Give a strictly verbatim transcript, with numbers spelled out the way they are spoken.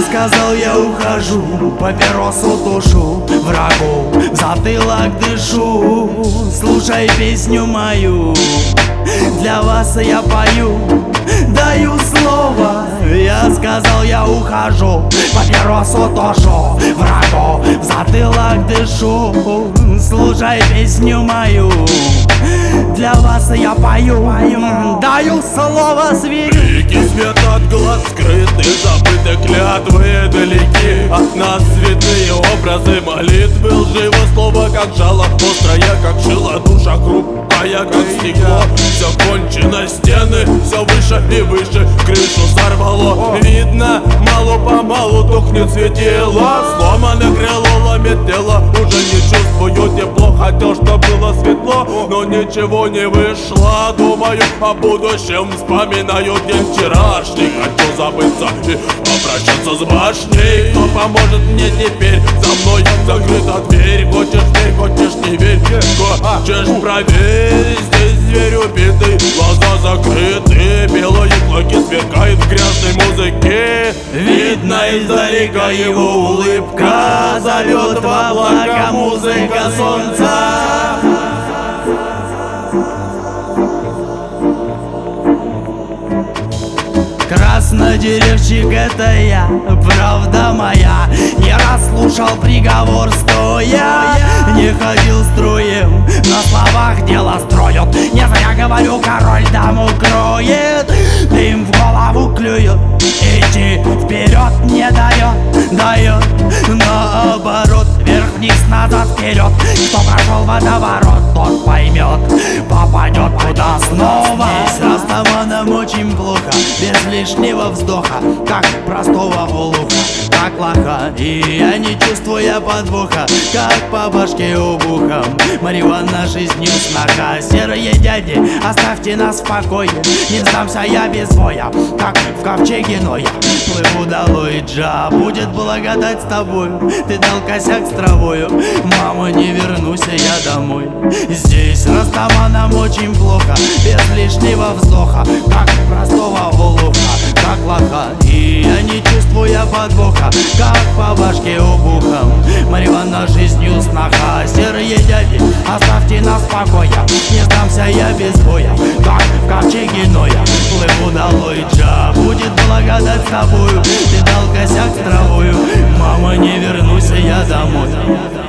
сказал, я ухожу, папиросу тушу, врагу в затылок дышу. Слушай песню мою, для вас я пою, даю слово. Я сказал, я ухожу, папиросу тушу, врагу в затылок дышу. Слушай песню мою, для вас я пою, даю слово зверю. Реки свет от глаз скрыты, забыты клятвы далеки от нас святые образы молитвы, лживо слово как жало, острое как шило, душа хрупкая как стекло. Все кончено, стены все выше и выше, крышу сорвало. Видно, мало-помалу тухнет светило, сломано крыло, ломит тело, уже не чувствую тепло. Хотел, что было светло, но ничего не вышло. Думаю о будущем, вспоминаю день вчерашний. Хочу забыться и попрощаться с башней. Кто поможет мне теперь? За мной закрыта дверь. Хочешь верь, хочешь не верь, хочешь проверь. Здесь зверь убитый, глаза закрыты, белые клыки сверкают в грязной музыке. Видно издалека его улыбка, зовет в облака музыка солнца. Краснодеревчик, это я, правда моя. Не раз слушал приговор стоя, не ходил строем, на словах дело строят. Не зря говорю, король даму кроет, дым в голову клюет, идти вперед не дает, дает наоборот, вверх-вниз, назад, вперед. Кто прошел водоворот, тот поймет, попадет туда снова. Здесь растаманам очень плохо, без лишнего вздоха, как простого олуха, как лоха. И я, не чувствуя подвоха, как по башке обухом. Марихуана жизнью сноха. Серые дяди, оставьте нас в покое, не сдамся я без боя, как в ковчеге Ноя. Плыву долой, Джа, будет благодать с тобою. Ты дал косяк с травою, мама, не вернусь я домой. Здесь растаманам очень плохо, без лишнего вздоха, как простого олуха, как лоха. И я, не чувствуя подвоха, как по башке обухом. Марихуана жизнью сноха. Серые дяди, оставьте нас в покое, не сдамся я без боя, как в ковчеге Ноя. Плыву долой, Джа, будет благодать с тобою. Ты дал косяк с травою, мама, не вернусь я домой.